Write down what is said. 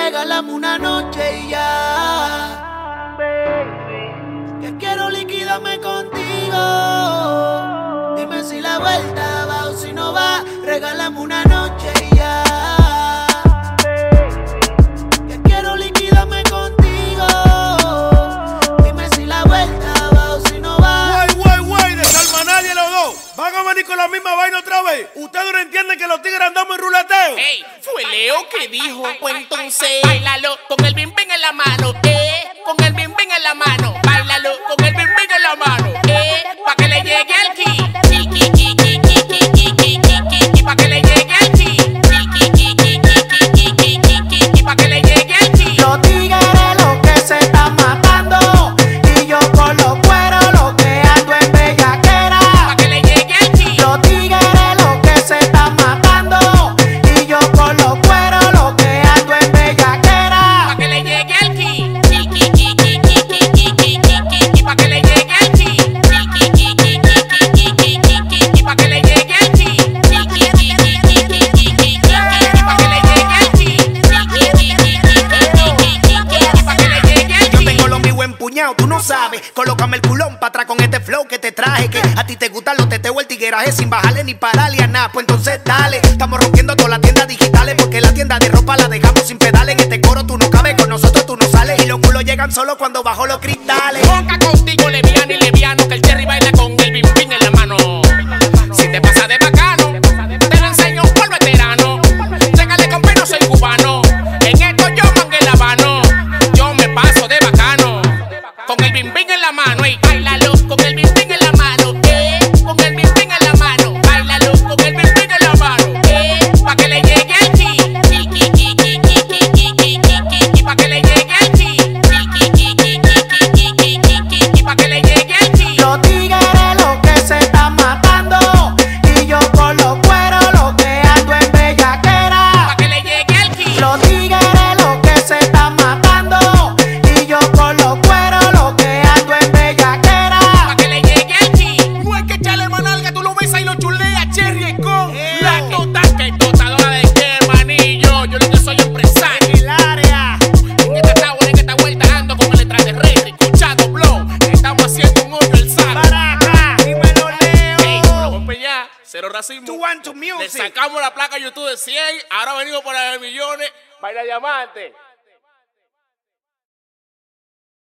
regálame una noche y ya. Que quiero liquidarme contigo. Dime si la vuelta va o si no va. Regálame una noche y ya. Que quiero liquidarme contigo. Dime si la vuelta va o si no va. Güey, desarma a nadie los dos. Van a venir con la misma vaina otra vez. Ustedes no entienden que los tigres andamos en ruleteo. Ey, fue Leo que dijo, pues entonces bailalo con el bim bim en la mano, con el bim bim en la mano, bailalo con el bim bim en la mano, pa' que le llegue al ki, pa' que le llegue al ki, pa' que le llegue al ki. Los tigres los que se están matando y yo con los cueros los que ando en bellaquera. Pa' que le llegue al ki. Los tigres los que se están matando y yo con los cueros los que ando en bellaquera. Pa' que le llegue al ki, pa' que le llegue al ki, pa' que le llegue al ki, pa' que le llegue al ki, pa' que le llegue al ki. Yo tengo lo mío empuñado, tú no sabes. Colócame el culón para atrás con este flow que te traje. Que a ti te gustan los teteos, el tigueraje sin bajarle ni pararle a nada. Pues entonces dale, estamos rompiendo todas las tiendas digitales. Porque la tienda de ropa la dejamos sin pedales. En este coro tú no cabes, con nosotros tú no sales. Y los culos llegan solo cuando bajo los cristales. Boca contigo, leviano y leviano, que el Cherry baila con el bim bim en la mano. Si te pasa de bacano, te lo enseño por veterano. Llégale con no soy cubano. En esto yo mangué el habano. Yo me paso de bacano. Con el bim bim en la mano, ey, bailalo con el bim bim en la mano, con el bim bim en la mano, bailalo con el bim bim en la mano, pa' que le llegue al ki, pa' que le llegue al ki, pa' que le llegue al ki. Los tigres los que se están matando y yo con los cueros los que ando en bellaquera. Pa' que le llegue al ki. Los tigres los que se están matando y yo con los cueros los que ando en bellaquera. Pa' que le llegue al ki. No hay que echarle manalga, tú lo ves ahí, lo chulea, Cherry con la totadora de qué, manillo. Yo lo que soy empresario. El área. En esta vuelta ando con el extraterrestre, escuchado blow. Estamos haciendo un hoyo el saco. Para acá, dímelo Ey, Leo. no rompe ya, cero racismo. 212 Le Music. sacamos la placa YouTube de 100, ahora venimos por el millones. Baila diamante.